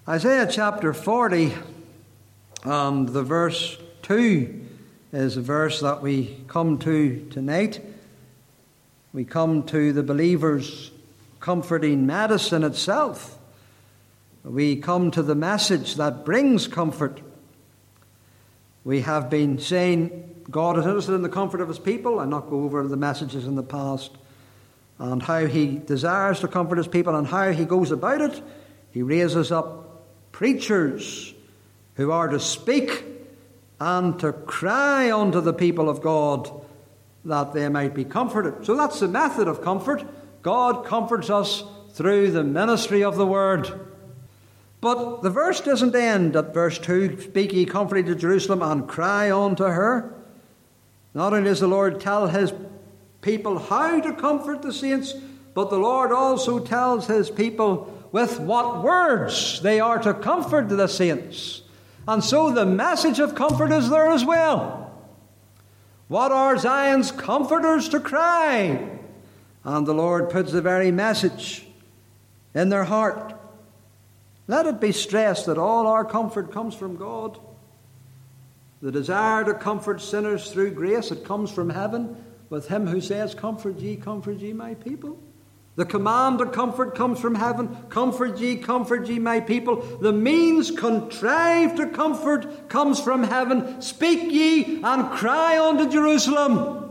Isaiah chapter 40 and the verse 2 is a verse that we come to tonight. We come to the believer's comforting medicine itself. We come to the message that brings comfort. We have been saying God is interested in the comfort of his people. I'll not go over the messages in the past and how he desires to comfort his people and how he goes about it. He raises up preachers who are to speak and to cry unto the people of God that they might be comforted. So that's the method of comfort. God comforts us through the ministry of the word. But the verse doesn't end at verse 2, speak ye comfort to Jerusalem and cry unto her. Not only does the Lord tell his people how to comfort the saints, but the Lord also tells his people with what words they are to comfort the saints. And so the message of comfort is there as well. What are Zion's comforters to cry? And the Lord puts the very message in their heart. Let it be stressed that all our comfort comes from God. The desire to comfort sinners through grace, it comes from heaven with him who says, comfort ye, my people. The command to comfort comes from heaven. Comfort ye, my people. The means contrived to comfort comes from heaven. Speak ye and cry unto Jerusalem.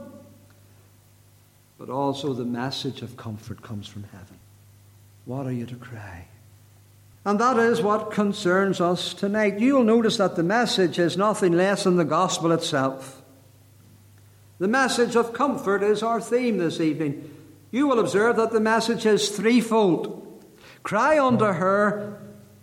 But also the message of comfort comes from heaven. What are you to cry? And that is what concerns us tonight. You'll notice that the message is nothing less than the gospel itself. The message of comfort is our theme this evening. You will observe that the message is threefold. Cry unto her,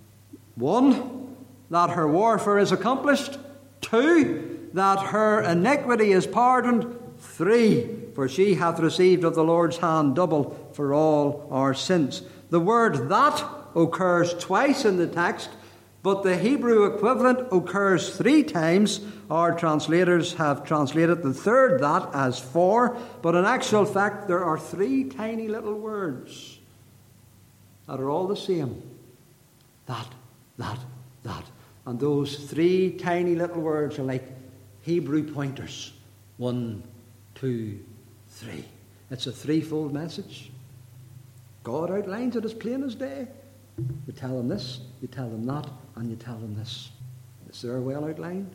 1, that her warfare is accomplished. 2, that her iniquity is pardoned. 3, for she hath received of the Lord's hand double for all our sins. The word that occurs twice in the text, but the Hebrew equivalent occurs 3 times. Our translators have translated the third that as 4, but in actual fact there are 3 tiny little words that are all the same. That. And those 3 tiny little words are like Hebrew pointers. 1, 2, 3. It's a threefold message. God outlines it as plain as day. You tell them this, you tell them that, and you tell them this. Is there well outlined?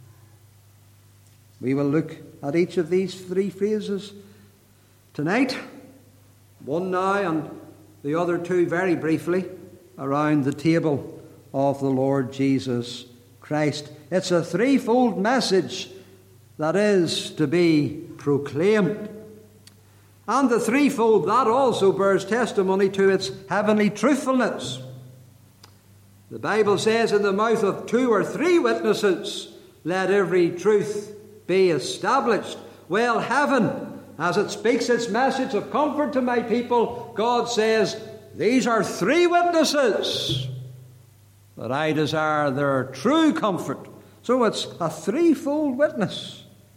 We will look at each of these 3 phrases tonight. One now and the other 2 very briefly around the table of the Lord Jesus Christ. It's a threefold message that is to be proclaimed. And the threefold that also bears testimony to its heavenly truthfulness. The Bible says, in the mouth of 2 or 3 witnesses, let every truth be established. Well, heaven, as it speaks its message of comfort to my people, God says, these are 3 witnesses that I desire their true comfort. So it's a threefold witness.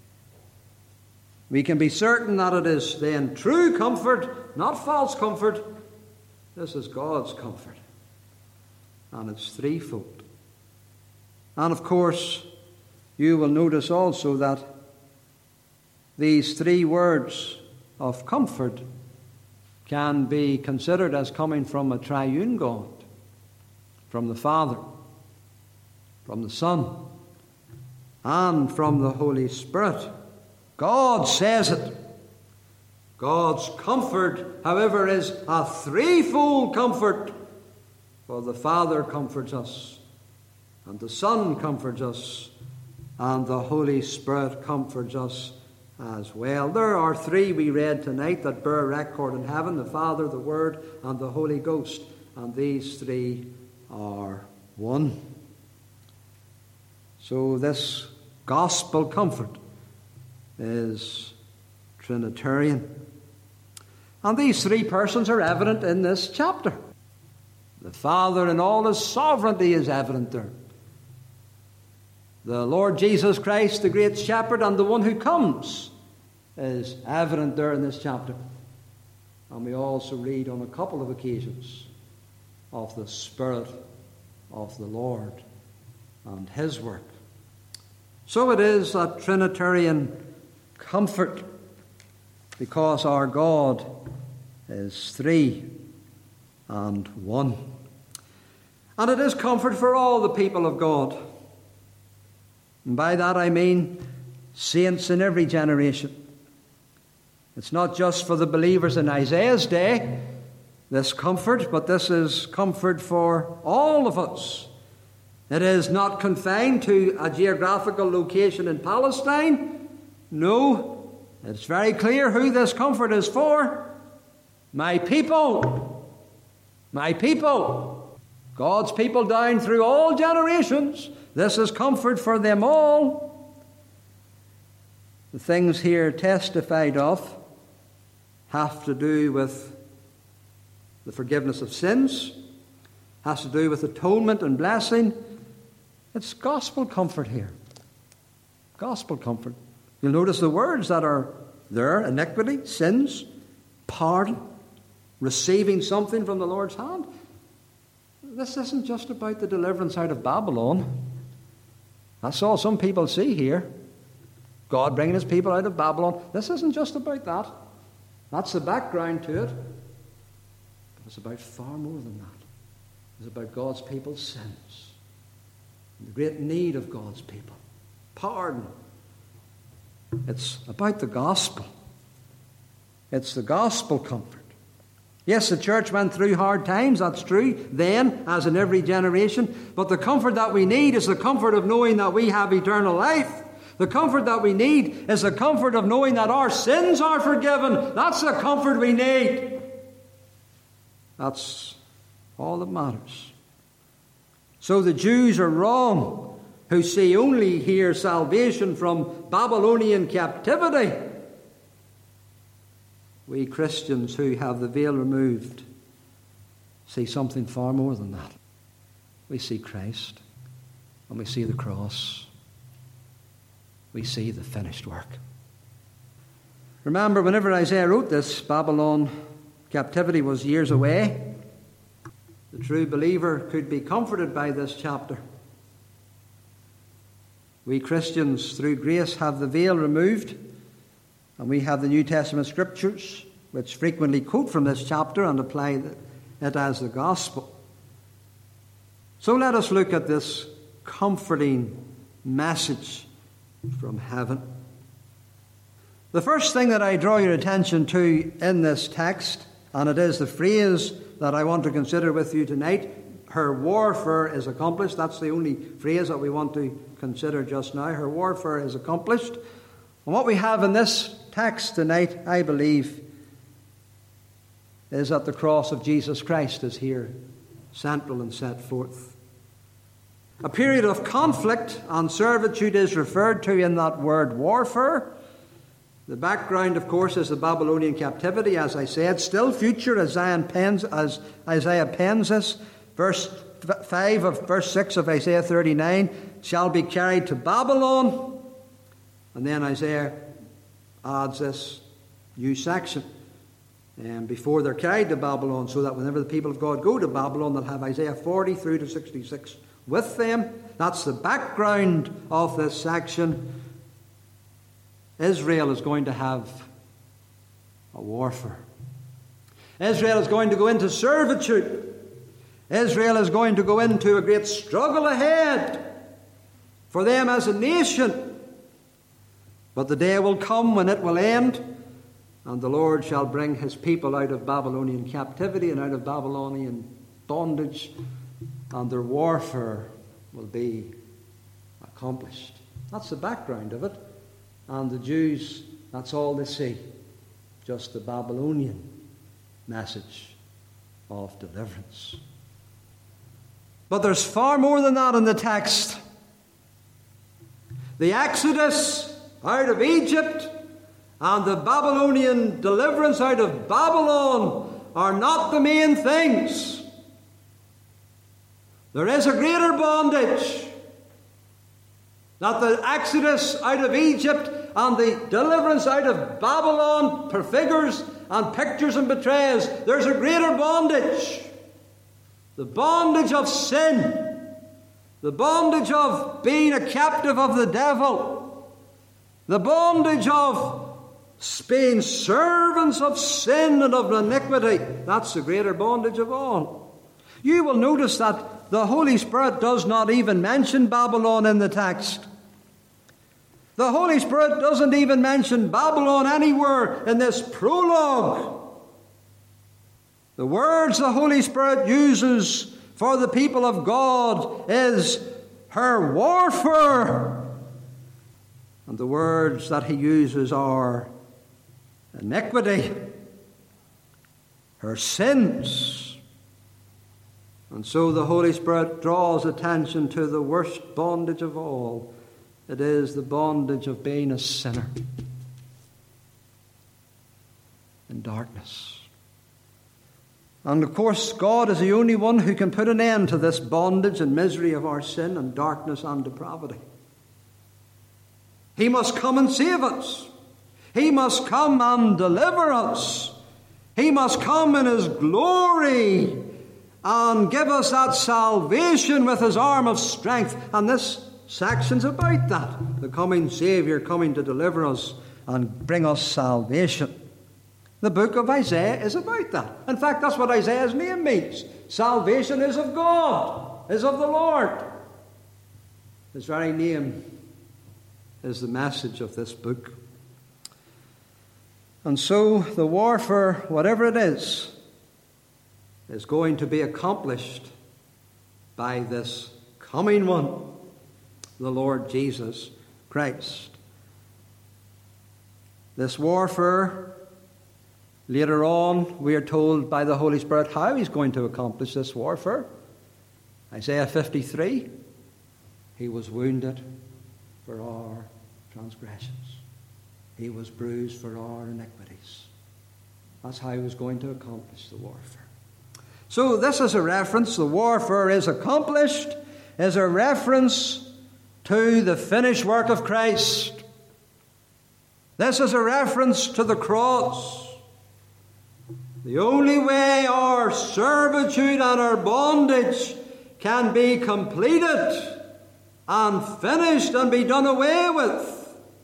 We can be certain that it is then true comfort, not false comfort. This is God's comfort. And it's threefold. And of course, you will notice also that these 3 words of comfort can be considered as coming from a triune God, from the Father, from the Son, and from the Holy Spirit. God says it. God's comfort, however, is a threefold comfort. For the Father comforts us, and the Son comforts us, and the Holy Spirit comforts us as well. There are 3 we read tonight that bear record in heaven, the Father, the Word, and the Holy Ghost. And these 3 are one. So this gospel comfort is Trinitarian. And these 3 persons are evident in this chapter. The Father in all his sovereignty is evident there. The Lord Jesus Christ, the great shepherd, and the one who comes is evident there in this chapter. And we also read on a couple of occasions of the Spirit of the Lord and his work. So it is that Trinitarian comfort, because our God is three and one. And it is comfort for all the people of God. And by that I mean saints in every generation. It's not just for the believers in Isaiah's day, this comfort, but this is comfort for all of us. It is not confined to a geographical location in Palestine. No, it's very clear who this comfort is for. My people. My people. God's people down through all generations. This is comfort for them all. The things here testified of have to do with the forgiveness of sins, has to do with atonement and blessing. It's gospel comfort here. Gospel comfort. You'll notice the words that are there: iniquity, sins, pardon, receiving something from the Lord's hand. This isn't just about the deliverance out of Babylon. That's all some people see here. God bringing his people out of Babylon. This isn't just about that. That's the background to it. But it's about far more than that. It's about God's people's sins. And the great need of God's people. Pardon. It's about the gospel. It's the gospel comfort. Yes, the church went through hard times, that's true, then, as in every generation. But the comfort that we need is the comfort of knowing that we have eternal life. The comfort that we need is the comfort of knowing that our sins are forgiven. That's the comfort we need. That's all that matters. So the Jews are wrong who see only here salvation from Babylonian captivity. We Christians who have the veil removed see something far more than that. We see Christ, and we see the cross. We see the finished work. Remember, whenever Isaiah wrote this, Babylon captivity was years away. The true believer could be comforted by this chapter. We Christians, through grace, have the veil removed, and we have the New Testament scriptures, which frequently quote from this chapter and apply it as the gospel. So let us look at this comforting message from heaven. The first thing that I draw your attention to in this text, and it is the phrase that I want to consider with you tonight, her warfare is accomplished. That's the only phrase that we want to consider just now. Her warfare is accomplished. And what we have in this text tonight, I believe, is that the cross of Jesus Christ is here, central and set forth. A period of conflict and servitude is referred to in that word warfare. The background, of course, is the Babylonian captivity, as I said, still future as Isaiah pens this. Verse 5 of verse 6 of Isaiah 39, shall be carried to Babylon. And then Isaiah adds this new section. And before they're carried to Babylon, so that whenever the people of God go to Babylon, they'll have Isaiah 40 through to 66 with them. That's the background of this section. Israel is going to have a warfare. Israel is going to go into servitude. Israel is going to go into a great struggle ahead for them as a nation. But the day will come when it will end, and the Lord shall bring his people out of Babylonian captivity and out of Babylonian bondage, and their warfare will be accomplished. That's the background of it. And the Jews, that's all they see. Just the Babylonian message of deliverance. But there's far more than that in the text. The Exodus out of Egypt and the Babylonian deliverance out of Babylon are not the main things. There is a greater bondage that the Exodus out of Egypt and the deliverance out of Babylon prefigures and pictures and betrays. There's a greater bondage. The bondage of sin. the bondage of being a captive of the devil, the bondage of being servants of sin and of iniquity. That's the greater bondage of all. You will notice that the Holy Spirit does not even mention Babylon in the text. The Holy Spirit doesn't even mention Babylon anywhere in this prologue. The words the Holy Spirit uses for the people of God is her warfare. And the words that he uses are iniquity, her sins. And so the Holy Spirit draws attention to the worst bondage of all. It is the bondage of being a sinner in darkness. And of course, God is the only one who can put an end to this bondage and misery of our sin and darkness and depravity. He must come and save us. He must come and deliver us. He must come in his glory and give us that salvation with his arm of strength. And this section's about that. The coming Saviour coming to deliver us and bring us salvation. The book of Isaiah is about that. In fact, that's what Isaiah's name means. Salvation is of God, is of the Lord. His very name is the message of this book. And so the warfare, whatever it is going to be accomplished by this coming one, the Lord Jesus Christ. This warfare, later on, we are told by the Holy Spirit how he's going to accomplish this warfare. Isaiah 53, he was wounded for our transgressions. He was bruised for our iniquities. That's how he was going to accomplish the warfare. So this is a reference, the warfare is accomplished, is a reference to the finished work of Christ. This is a reference to the cross. The only way our servitude and our bondage can be completed and finished and be done away with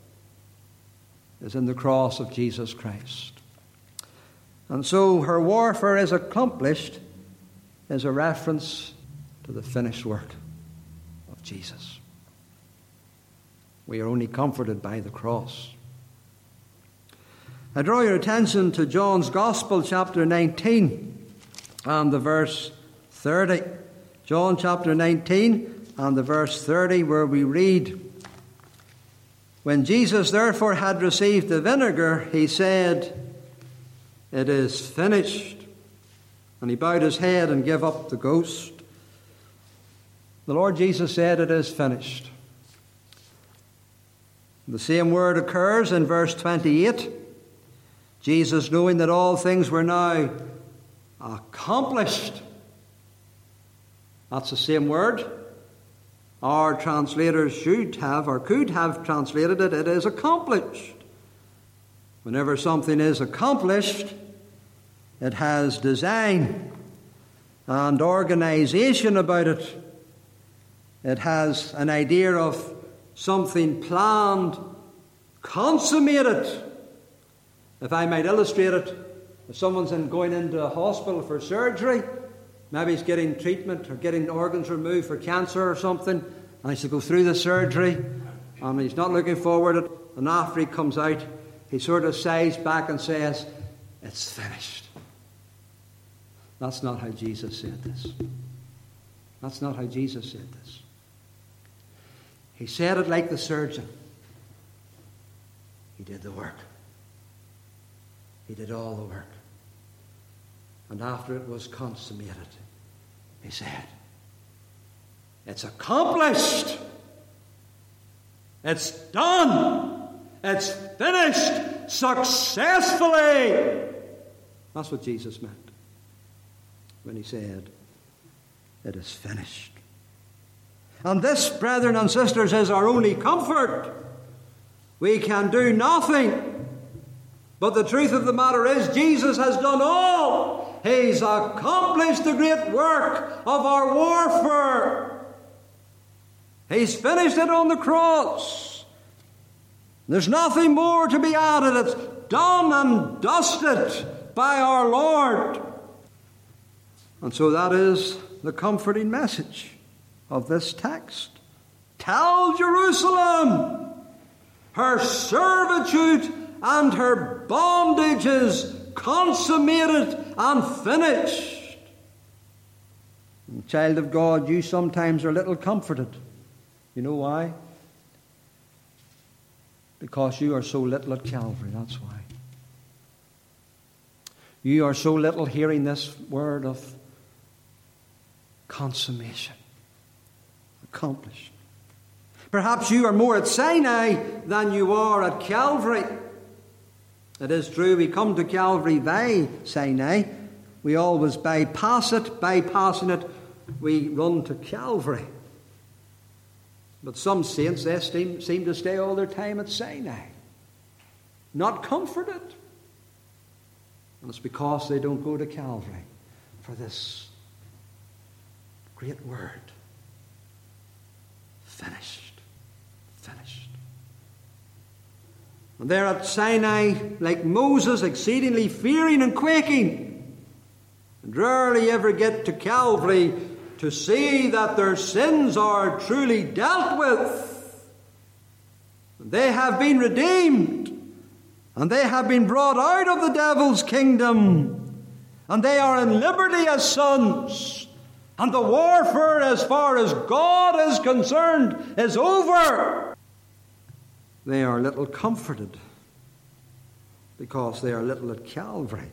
is in the cross of Jesus Christ. And so her warfare is accomplished as a reference to the finished work of Jesus. We are only comforted by the cross. I draw your attention to John's Gospel, chapter 19, and the verse 30. John chapter 19 and the verse 30, where we read, "When Jesus therefore had received the vinegar, he said, 'It is finished.' And he bowed his head and gave up the ghost." The Lord Jesus said, "It is finished." The same word occurs in verse 28. Jesus, knowing that all things were now accomplished. That's the same word. Our translators should have or could have translated it, "It is accomplished." Whenever something is accomplished, it has design and organization about it. It has an idea of something planned, consummated. If I might illustrate it, if someone's going into a hospital for surgery, maybe he's getting treatment or getting organs removed for cancer or something, and he's to go through the surgery, and he's not looking forward to it, and after he comes out, he sort of sighs back and says, "It's finished." That's not how Jesus said this. That's not how Jesus said this. He said it like the surgeon. He did the work. He did all the work. And after it was consummated, he said, "It's accomplished. It's done. It's finished successfully." That's what Jesus meant when he said, "It is finished." And this, brethren and sisters, is our only comfort. We can do nothing. But the truth of the matter is, Jesus has done all. He's accomplished the great work of our warfare. He's finished it on the cross. There's nothing more to be added. It's done and dusted by our Lord. And so that is the comforting message of this text. Tell Jerusalem her servitude and her bondage is consummated and finished. And child of God, you sometimes are a little comforted. You know why? Because you are so little at Calvary, that's why. You are so little hearing this word of consummation, accomplished. Perhaps you are more at Sinai than you are at Calvary. It is true, we come to Calvary via Sinai. We always bypass it. Bypassing it, we run to Calvary. But some saints, they seem to stay all their time at Sinai, not comforted. And it's because they don't go to Calvary for this great word. Finished. Finished. And they're at Sinai, like Moses, exceedingly fearing and quaking, and rarely ever get to Calvary to see that their sins are truly dealt with. They have been redeemed, and they have been brought out of the devil's kingdom, and they are in liberty as sons, and the warfare, as far as God is concerned, is over. They are little comforted because they are little at Calvary.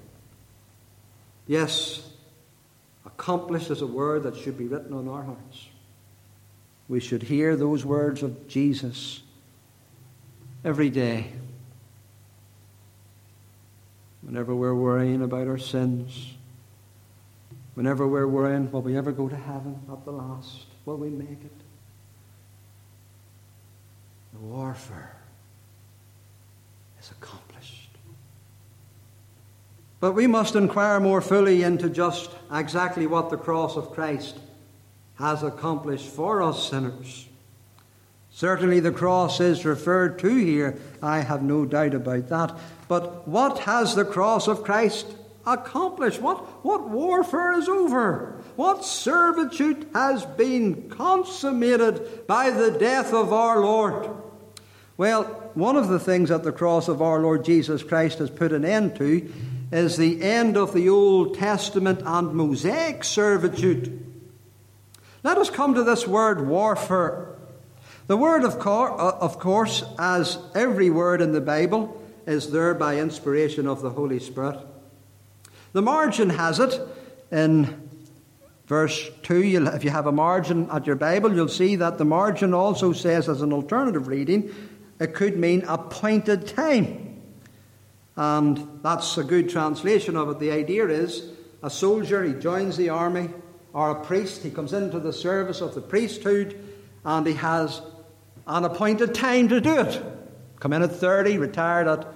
Yes, accomplished is a word that should be written on our hearts. We should hear those words of Jesus every day. Whenever we're worrying about our sins, whenever we're worrying, will we ever go to heaven at the last? Will we make it? The warfare is accomplished. But we must inquire more fully into just exactly what the cross of Christ has accomplished for us sinners. Certainly the cross is referred to here. I have no doubt about that. But what has the cross of Christ accomplished? What warfare is over? What servitude has been consummated by the death of our Lord? Well, one of the things that the cross of our Lord Jesus Christ has put an end to is the end of the Old Testament and Mosaic servitude. Let us come to this word warfare. The word, of course, as every word in the Bible, is there by inspiration of the Holy Spirit. The margin has it in verse 2. If you have a margin at your Bible, you'll see that the margin also says, as an alternative reading, it could mean appointed time. And that's a good translation of it. The idea is a soldier, he joins the army, or a priest, he comes into the service of the priesthood, and he has an appointed time to do it. Come in at 30, retired at,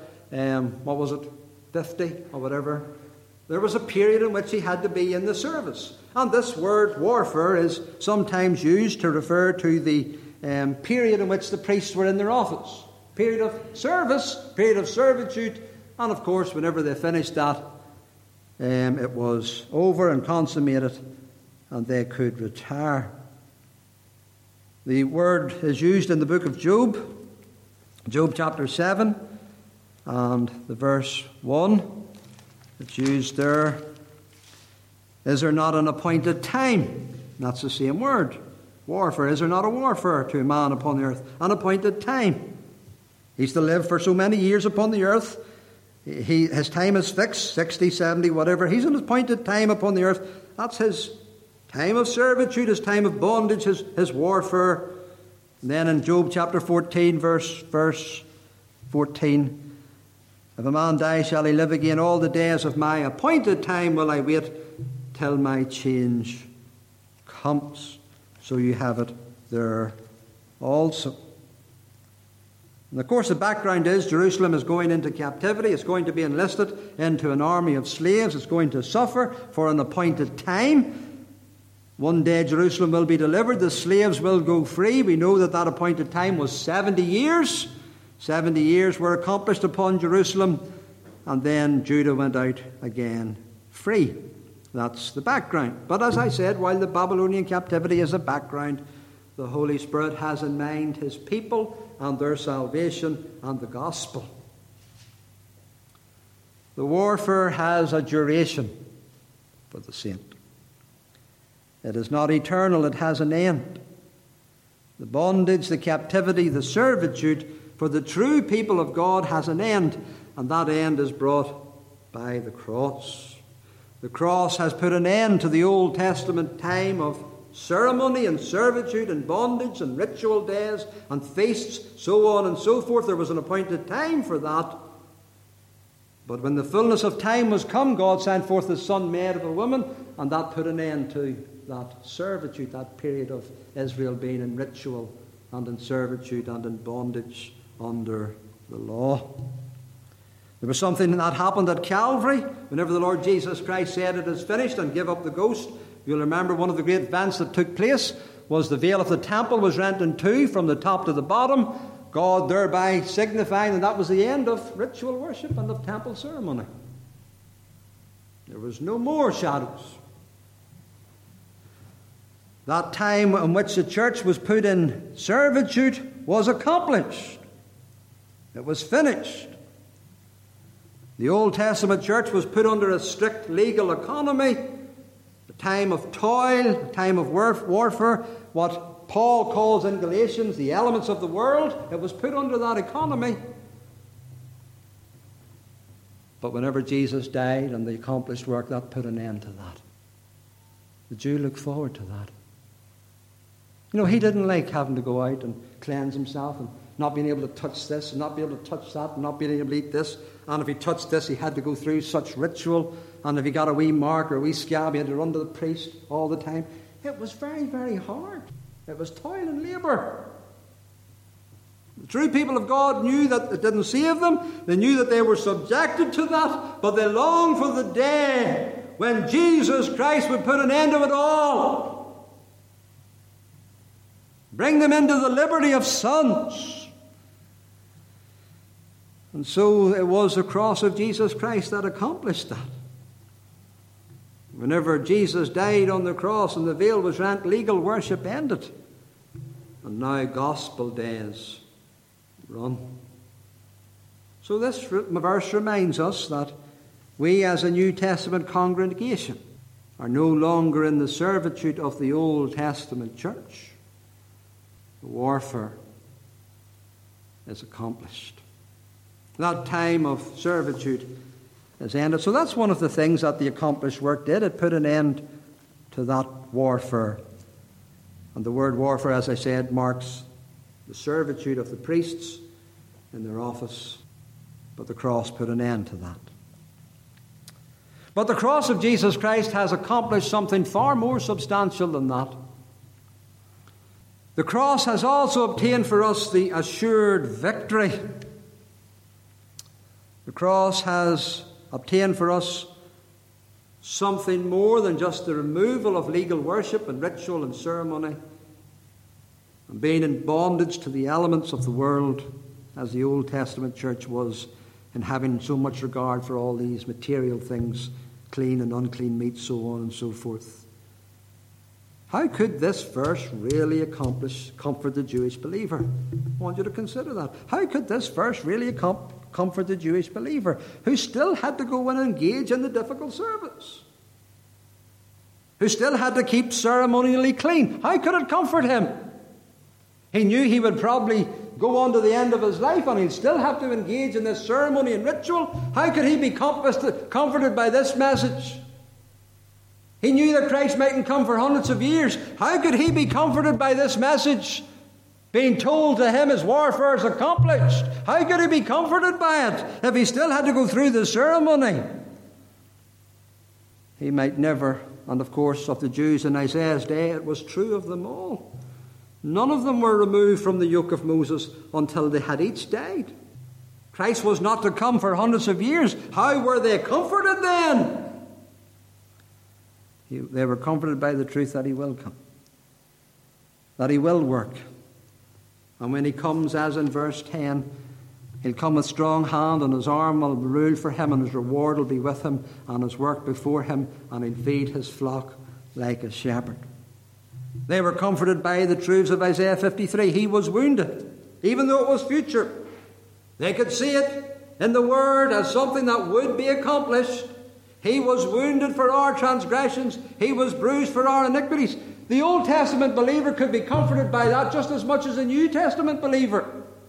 50 or whatever. There was a period in which he had to be in the service. And this word warfare is sometimes used to refer to the period in which the priests were in their office. Period of service, period of servitude. And of course, whenever they finished that, it was over and consummated, and they could retire. The word is used in the book of Job, Job chapter 7, and the verse 1. It's used there. Is there not an appointed time? That's the same word. Warfare. Is there not a warfare to a man upon the earth? An appointed time. He's to live for so many years upon the earth. His time is fixed, 60, 70, whatever. He's an appointed time upon the earth. That's his time of servitude, his time of bondage, his warfare. And then in Job chapter 14, verse 14, if a man die, shall he live again? All the days of my appointed time will I wait till my change comes. So you have it there also. And of course the background is Jerusalem is going into captivity. It's going to be enlisted into an army of slaves. It's going to suffer for an appointed time. One day Jerusalem will be delivered. The slaves will go free. We know that appointed time was 70 years. 70 years were accomplished upon Jerusalem. And then Judah went out again free. That's the background. But as I said, while the Babylonian captivity is a background, the Holy Spirit has in mind his people and their salvation and the gospel. The warfare has a duration for the saint. It is not eternal, it has an end. The bondage, the captivity, the servitude for the true people of God has an end, and that end is brought by the cross. The cross has put an end to the Old Testament time of ceremony and servitude and bondage and ritual days and feasts, so on and so forth. There was an appointed time for that. But when the fullness of time was come, God sent forth the Son made of a woman, and that put an end to that servitude, that period of Israel being in ritual and in servitude and in bondage under the law. There was something that happened at Calvary whenever the Lord Jesus Christ said it is finished and gave up the ghost. You'll remember one of the great events that took place was the veil of the temple was rent in two from the top to the bottom, God thereby signifying that was the end of ritual worship and of temple ceremony. There was no more shadows. That time in which the church was put in servitude was accomplished. It was finished. The Old Testament church was put under a strict legal economy, a time of toil, a time of warfare, what Paul calls in Galatians the elements of the world. It was put under that economy. But whenever Jesus died and the accomplished work, that put an end to that. The Jew looked forward to that. You know, he didn't like having to go out and cleanse himself and not being able to touch this and not being able to touch that and not being able to eat this. And if he touched this, he had to go through such ritual. And if he got a wee mark or a wee scab, he had to run to the priest all the time. It was very, very hard. It was toil and labour. The true people of God knew that it didn't save them. They knew that they were subjected to that. But they longed for the day when Jesus Christ would put an end to it all. Bring them into the liberty of sons. And so it was the cross of Jesus Christ that accomplished that. Whenever Jesus died on the cross and the veil was rent, legal worship ended. And now gospel days run. So this verse reminds us that we as a New Testament congregation are no longer in the servitude of the Old Testament church. The warfare is accomplished. That time of servitude is ended. So that's one of the things that the accomplished work did. It put an end to that warfare. And the word warfare, as I said, marks the servitude of the priests in their office. But the cross put an end to that. But the cross of Jesus Christ has accomplished something far more substantial than that. The cross has also obtained for us the assured victory. The cross has obtained for us something more than just the removal of legal worship and ritual and ceremony and being in bondage to the elements of the world as the Old Testament church was, and having so much regard for all these material things, clean and unclean meat, so on and so forth. How could this verse really comfort the Jewish believer? I want you to consider that. How could this verse really comfort the Jewish believer who still had to go and engage in the difficult service? Who still had to keep ceremonially clean? How could it comfort him? He knew he would probably go on to the end of his life and he'd still have to engage in this ceremony and ritual. How could he be comforted by this message? He knew that Christ mightn't come for hundreds of years. How could he be comforted by this message? Being told to him his warfare is accomplished. How could he be comforted by it if he still had to go through the ceremony? He might never, and of course of the Jews in Isaiah's day, it was true of them all. None of them were removed from the yoke of Moses until they had each died. Christ was not to come for hundreds of years. How were they comforted then? They were comforted by the truth that he will come, that he will work. And when he comes, as in verse 10, he'll come with strong hand, and his arm will rule for him, and his reward will be with him, and his work before him, and he'll feed his flock like a shepherd. They were comforted by the truths of Isaiah 53. He was wounded, even though it was future. They could see it in the Word as something that would be accomplished. He was wounded for our transgressions. He was bruised for our iniquities. The Old Testament believer could be comforted by that just as much as a New Testament believer,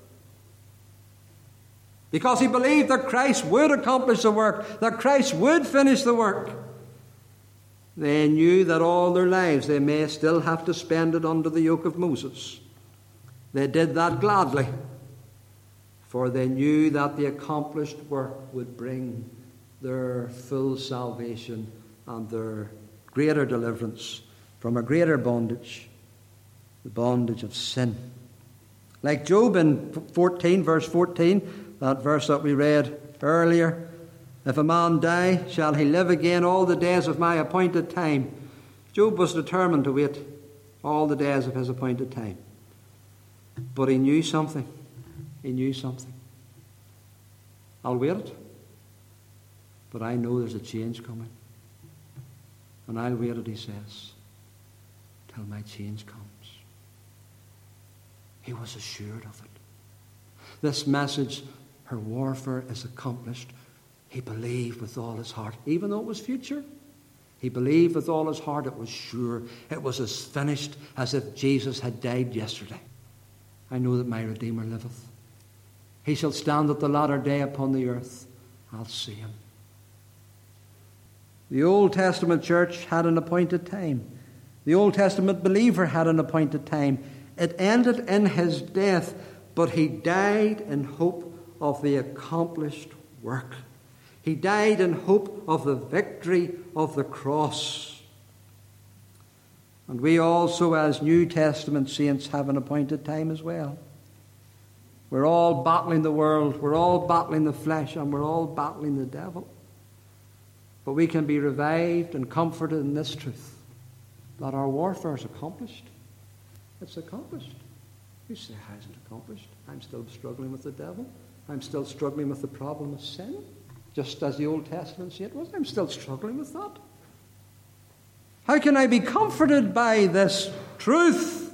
because he believed that Christ would accomplish the work, that Christ would finish the work. They knew that all their lives they may still have to spend it under the yoke of Moses. They did that gladly, for they knew that the accomplished work would bring their full salvation and their greater deliverance from a greater bondage, the bondage of sin. Like Job in 14, verse 14, that verse that we read earlier, if a man die, shall he live again all the days of my appointed time? Job was determined to wait all the days of his appointed time. But he knew something. He knew something. I'll wait it, but I know there's a change coming. And I'll wait it, he says, till my change comes. He was assured of it. This message, her warfare is accomplished. He believed with all his heart, even though it was future. He believed with all his heart. It was sure. It was as finished as if Jesus had died yesterday. I know that my Redeemer liveth. He shall stand at the latter day upon the earth. I'll see him. The Old Testament church had an appointed time. The Old Testament believer had an appointed time. It ended in his death, but he died in hope of the accomplished work. He died in hope of the victory of the cross. And we also, as New Testament saints, have an appointed time as well. We're all battling the world, we're all battling the flesh, and we're all battling the devil. But we can be revived and comforted in this truth, that our warfare is accomplished. It's accomplished. You say, how is it accomplished? I'm still struggling with the devil. I'm still struggling with the problem of sin. Just as the Old Testament said it was. I'm still struggling with that. How can I be comforted by this truth?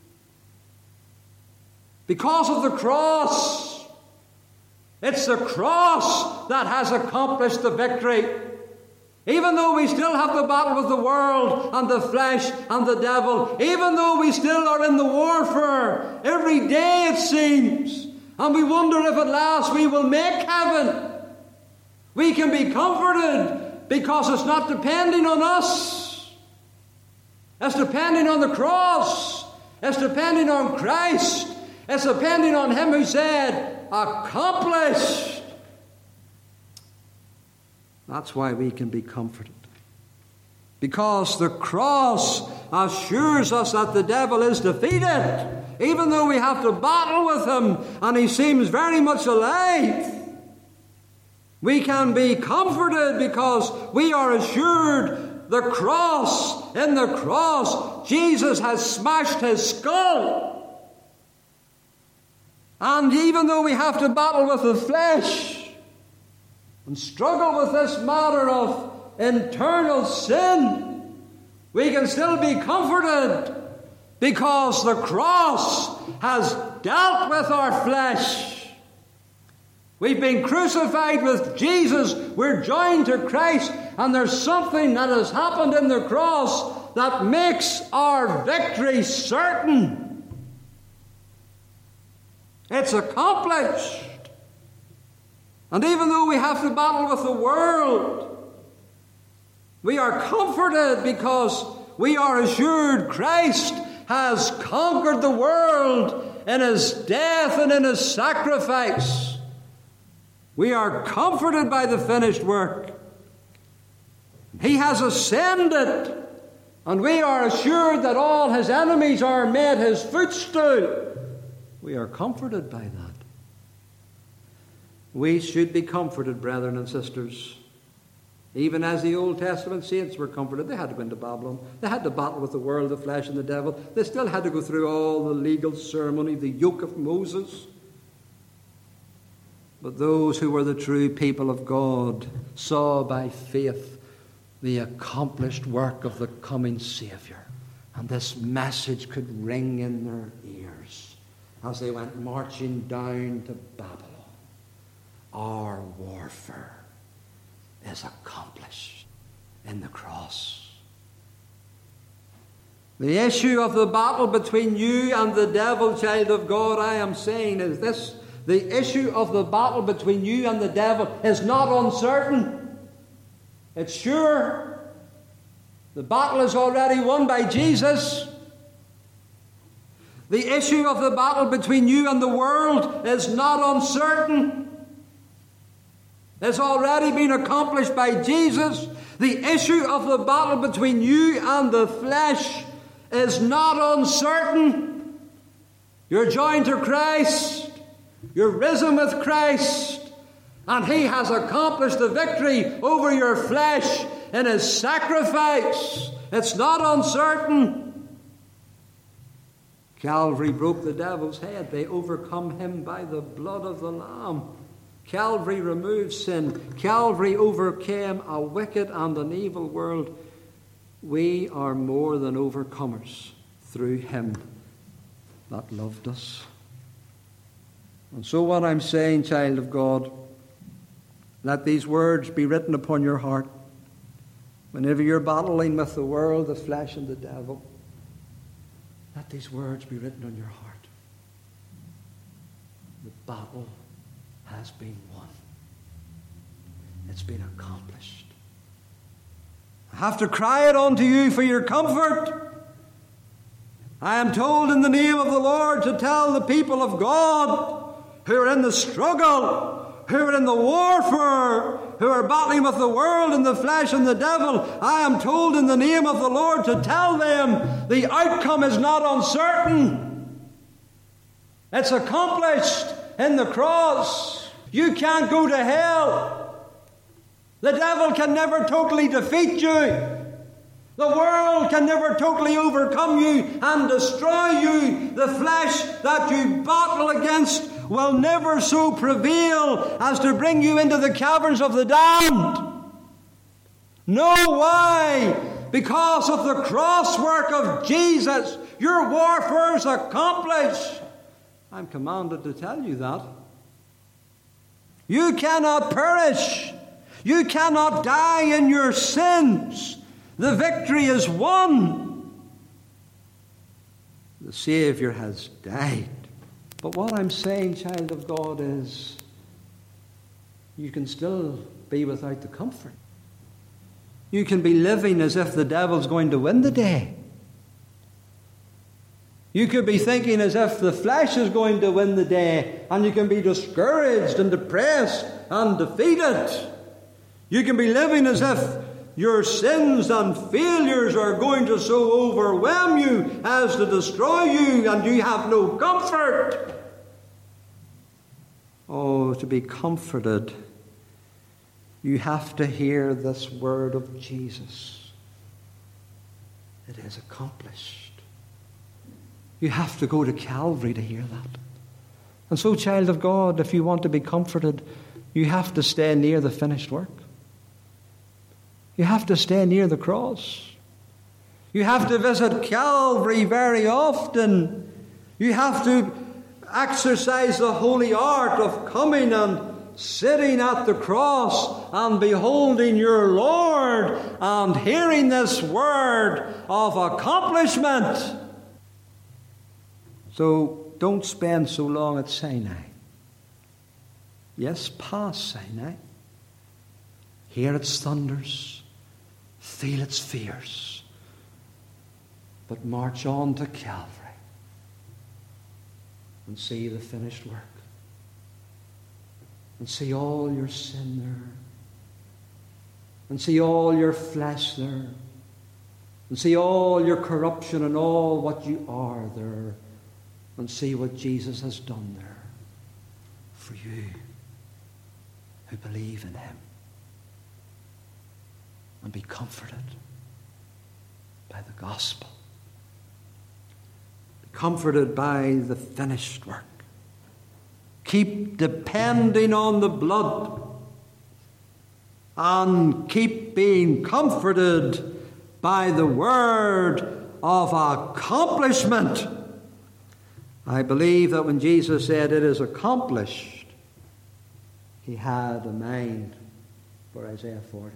Because of the cross. It's the cross that has accomplished the victory. Even though we still have to battle with the world and the flesh and the devil, even though we still are in the warfare every day it seems, and we wonder if at last we will make heaven, we can be comforted because it's not depending on us. It's depending on the cross. It's depending on Christ. It's depending on Him who said, accomplished. That's why we can be comforted. Because the cross assures us that the devil is defeated. Even though we have to battle with him and he seems very much alive, we can be comforted because we are assured the cross, in the cross, Jesus has smashed his skull. And even though we have to battle with the flesh and struggle with this matter of internal sin, we can still be comforted because the cross has dealt with our flesh. We've been crucified with Jesus. We're joined to Christ. And there's something that has happened in the cross that makes our victory certain. It's accomplished. And even though we have to battle with the world, we are comforted because we are assured Christ has conquered the world in his death and in his sacrifice. We are comforted by the finished work. He has ascended, and we are assured that all his enemies are made his footstool. We are comforted by that. We should be comforted, brethren and sisters, Even as the Old Testament saints were comforted, they had to go into Babylon. They had to battle with the world, the flesh, and the devil. They still had to go through all the legal ceremony, the yoke of Moses. But those who were the true people of God saw by faith the accomplished work of the coming Saviour. And this message could ring in their ears as they went marching down to Babylon. Our warfare is accomplished in the cross. The issue of the battle between you and the devil, child of God, I am saying is this. The issue of the battle between you and the devil is not uncertain. It's sure. The battle is already won by Jesus. The issue of the battle between you and the world is not uncertain. It's already been accomplished by Jesus. The issue of the battle between you and the flesh is not uncertain. You're joined to Christ. You're risen with Christ. And He has accomplished the victory over your flesh in His sacrifice. It's not uncertain. Calvary broke the devil's head. They overcome him by the blood of the Lamb. Calvary removed sin. Calvary overcame a wicked and an evil world. We are more than overcomers through Him that loved us. And so what I'm saying, child of God, let these words be written upon your heart. Whenever you're battling with the world, the flesh, and the devil, let these words be written on your heart. The battle has been won. It's been accomplished. I have to cry it unto you for your comfort. I am told in the name of the Lord to tell the people of God who are in the struggle, who are in the warfare, who are battling with the world and the flesh and the devil, I am told in the name of the Lord to tell them the outcome is not uncertain. It's accomplished in the cross. You can't go to hell. The devil can never totally defeat you. The world can never totally overcome you and destroy you. The flesh that you battle against will never so prevail as to bring you into the caverns of the damned. No, why? Because of the cross work of Jesus, your warfare is accomplished. I'm commanded to tell you that. You cannot perish. You cannot die in your sins. The victory is won. The Savior has died. But what I'm saying, child of God, is you can still be without the comfort. You can be living as if the devil's going to win the day. You could be thinking as if the flesh is going to win the day, and you can be discouraged and depressed and defeated. You can be living as if your sins and failures are going to so overwhelm you as to destroy you, and you have no comfort. Oh, to be comforted, you have to hear this word of Jesus. It is accomplished. You have to go to Calvary to hear that. And so, child of God, if you want to be comforted, you have to stay near the finished work. You have to stay near the cross. You have to visit Calvary very often. You have to exercise the holy art of coming and sitting at the cross and beholding your Lord and hearing this word of accomplishment. So don't spend so long at Sinai. Yes, past Sinai. Hear its thunders, feel its fears, but march on to Calvary and see the finished work, and see all your sin there, and see all your flesh there, and see all your corruption and all what you are there, and see what Jesus has done there for you who believe in him. and be comforted by the gospel. Be comforted by the finished work. Keep depending on the blood and keep being comforted by the word of accomplishment. I believe that when Jesus said it is accomplished, he had a mind for Isaiah 40.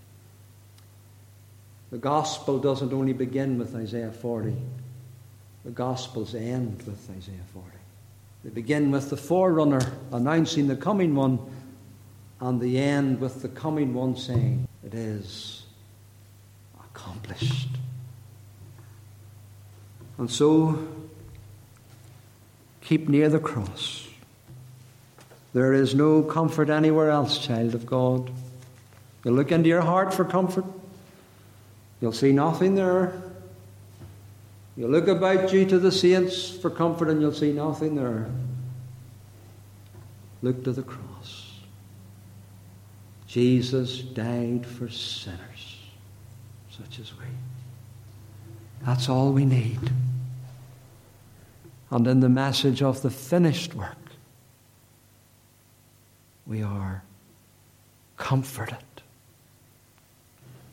The gospel doesn't only begin with Isaiah 40. The gospels end with Isaiah 40. They begin with the forerunner announcing the coming one, and the end with the coming one saying, it is accomplished. And so, keep near the cross. There is no comfort anywhere else, child of God. You look into your heart for comfort, you'll see nothing there. You look about you to the saints for comfort and you'll see nothing there. Look to the cross. Jesus died for sinners such as we. That's all we need. And in the message of the finished work, we are comforted.